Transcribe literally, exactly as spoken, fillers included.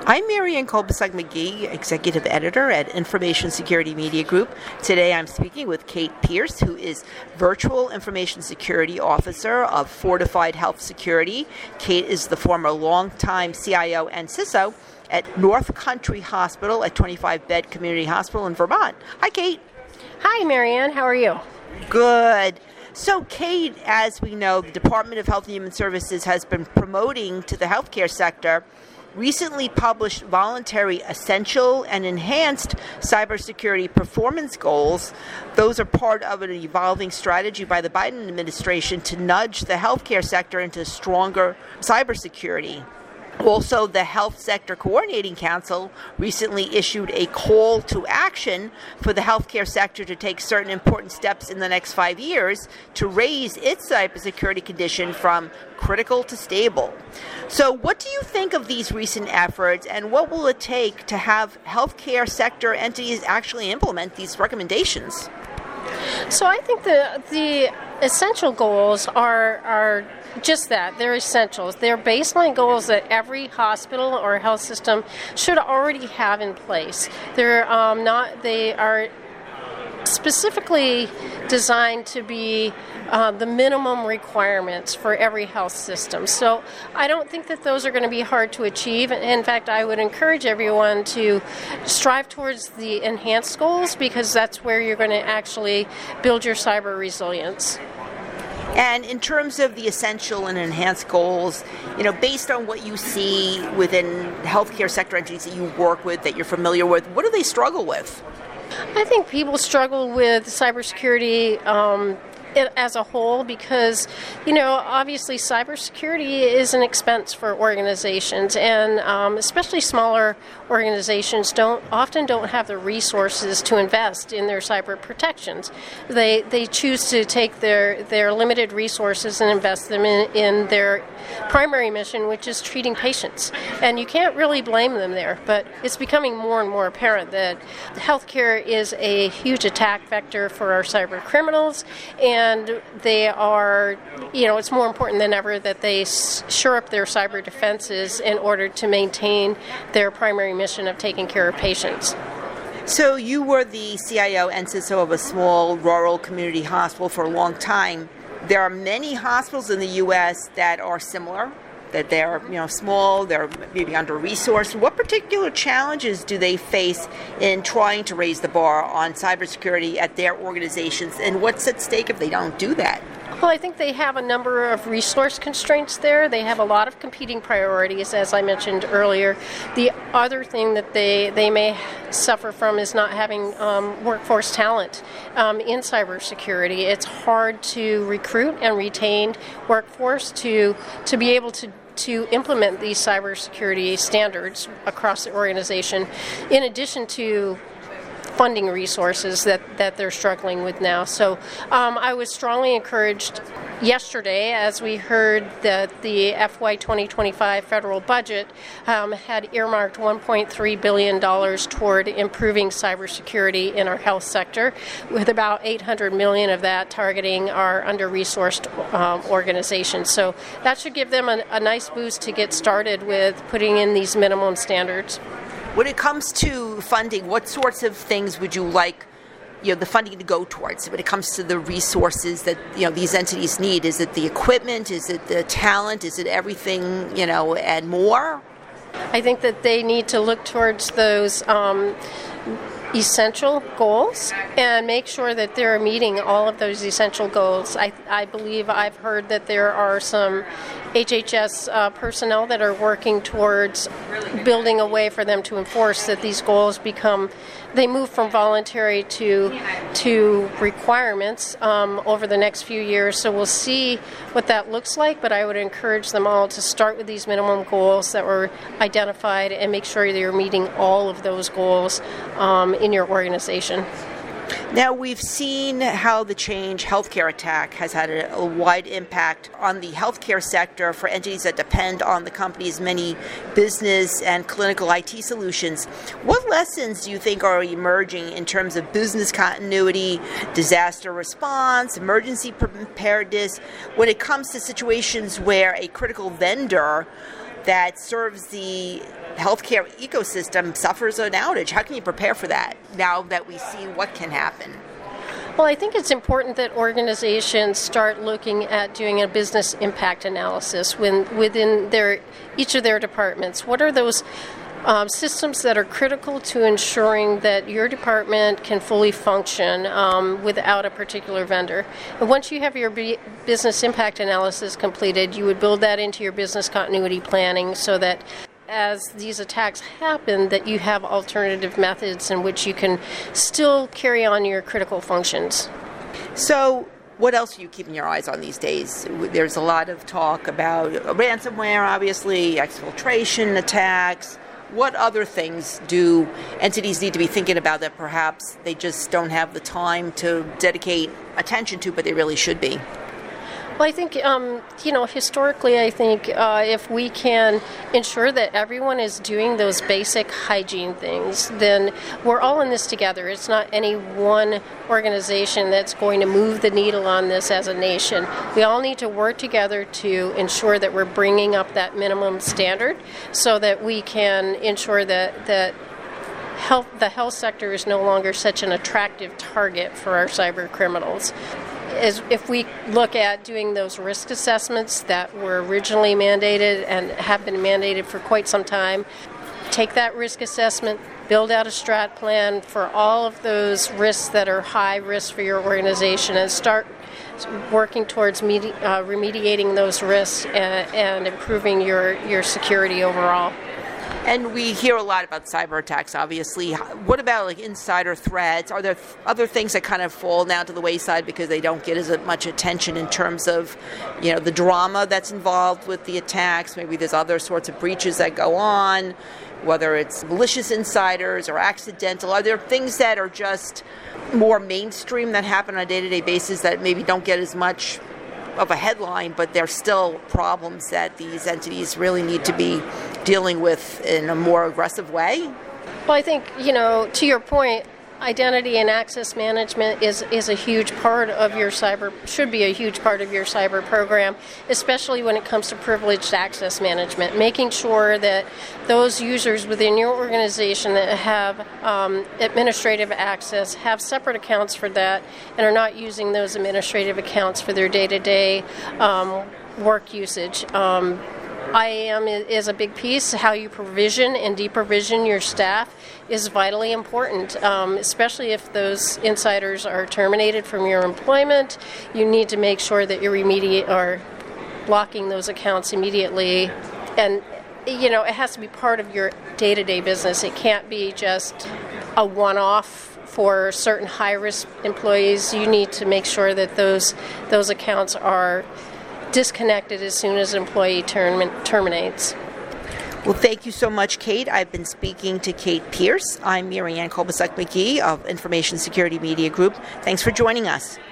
I'm Marianne Kolbasuk-McGee, Executive Editor at Information Security Media Group. Today I'm speaking with Kate Pierce, who is Virtual Information Security Officer of Fortified Health Security. Kate is the former longtime C I O and C I S O at North Country Hospital, a twenty-five bed community hospital in Vermont. Hi, Kate. Hi, Marianne. How are you? Good. So, Kate, as we know, the Department of Health and Human Services has been promoting to the healthcare sector recently published voluntary essential and enhanced cybersecurity performance goals. Those are part of an evolving strategy by the Biden administration to nudge the healthcare sector into stronger cybersecurity. Also, the Health Sector Coordinating Council recently issued a call to action for the healthcare sector to take certain important steps in the next five years to raise its cybersecurity condition from critical to stable. So what do you think of these recent efforts, and what will it take to have healthcare sector entities actually implement these recommendations? So I think the the essential goals are are just that. They're essentials. They're baseline goals that every hospital or health system should already have in place. They're um, not. They are specifically designed to be uh, the minimum requirements for every health system. So I don't think that those are going to be hard to achieve. In fact, I would encourage everyone to strive towards the enhanced goals, because that's where you're going to actually build your cyber resilience. And in terms of the essential and enhanced goals, you know, based on what you see within healthcare sector entities that you work with, that you're familiar with, what do they struggle with? I think people struggle with cybersecurity um, as a whole because, you know, obviously cybersecurity is an expense for organizations, and um, especially smaller organizations don't often don't have the resources to invest in their cyber protections. They they choose to take their, their limited resources and invest them in, in their primary mission, which is treating patients. And you can't really blame them there, but it's becoming more and more apparent that healthcare is a huge attack vector for our cyber criminals, and they are, you know, it's more important than ever that they shore up their cyber defenses in order to maintain their primary mission of taking care of patients. So you were the C I O and C I S O of a small rural community hospital for a long time. There are many hospitals in the U S that are similar, that they're, you know, small, they're maybe under-resourced. What particular challenges do they face in trying to raise the bar on cybersecurity at their organizations, and what's at stake if they don't do that? Well, I think they have a number of resource constraints there. They have a lot of competing priorities, as I mentioned earlier. The other thing that they, they may suffer from is not having um, workforce talent um, in cybersecurity. It's hard to recruit and retain workforce to to be able to to implement these cybersecurity standards across the organization, in addition to funding resources that, that they're struggling with now. So um, I was strongly encouraged yesterday as we heard that the F Y twenty twenty-five federal budget um, had earmarked one point three billion dollars toward improving cybersecurity in our health sector, with about eight hundred million dollars of that targeting our under-resourced um, organizations. So that should give them a, a nice boost to get started with putting in these minimum standards. When it comes to funding, what sorts of things would you like, you know, the funding to go towards? When it comes to the resources that, you know, these entities need, is it the equipment? Is it the talent? Is it everything, you know, and more? I think that they need to look towards those um, essential goals and make sure that they're meeting all of those essential goals. I, I believe I've heard that there are some H H S uh, personnel that are working towards building a way for them to enforce that these goals become, they move from voluntary to to requirements um, over the next few years. So we'll see what that looks like, but I would encourage them all to start with these minimum goals that were identified and make sure that you're meeting all of those goals um, in your organization. Now, we've seen how the Change Healthcare attack has had a, a wide impact on the healthcare sector for entities that depend on the company's many business and clinical I T solutions. What lessons do you think are emerging in terms of business continuity, disaster response, emergency preparedness, when it comes to situations where a critical vendor that serves the healthcare ecosystem suffers an outage. How can you prepare for that now that we see what can happen? Well, I think it's important that organizations start looking at doing a business impact analysis when, within their each of their departments. What are those um, systems that are critical to ensuring that your department can fully function um, without a particular vendor? And once you have your b- business impact analysis completed, you would build that into your business continuity planning so that as these attacks happen, that you have alternative methods in which you can still carry on your critical functions. So, what else are you keeping your eyes on these days? There's a lot of talk about ransomware, obviously, exfiltration attacks. What other things do entities need to be thinking about that perhaps they just don't have the time to dedicate attention to, but they really should be? Well, I think, um, you know, historically, I think uh, if we can ensure that everyone is doing those basic hygiene things, then we're all in this together. It's not any one organization that's going to move the needle on this as a nation. We all need to work together to ensure that we're bringing up that minimum standard so that we can ensure that, that health, the health sector is no longer such an attractive target for our cyber criminals. As if we look at doing those risk assessments that were originally mandated and have been mandated for quite some time, take that risk assessment, build out a strat plan for all of those risks that are high risk for your organization, and start working towards medi- uh, remediating those risks and, and improving your, your security overall. And we hear a lot about cyber attacks, obviously. What about like insider threats? Are there th- other things that kind of fall down to the wayside because they don't get as much attention in terms of, you know, the drama that's involved with the attacks? Maybe there's other sorts of breaches that go on, whether it's malicious insiders or accidental. Are there things that are just more mainstream that happen on a day-to-day basis that maybe don't get as much of a headline, but they're still problems that these entities really need to be dealing with in a more aggressive way? Well, I think, you know, to your point, identity and access management is, is a huge part of your cyber, should be a huge part of your cyber program, especially when it comes to privileged access management, making sure that those users within your organization that have um, administrative access have separate accounts for that and are not using those administrative accounts for their day-to-day um, work usage. Um, I A M is a big piece. How you provision and deprovision your staff is vitally important, um, especially if those insiders are terminated from your employment. You need to make sure that you're remediate or blocking those accounts immediately. And, you know, it has to be part of your day-to-day business. It can't be just a one-off for certain high-risk employees. You need to make sure that those those accounts are disconnected as soon as an employee term- terminates. Well, thank you so much, Kate. I've been speaking to Kate Pierce. I'm Mary Ann Kolbasuk-McGee of Information Security Media Group. Thanks for joining us.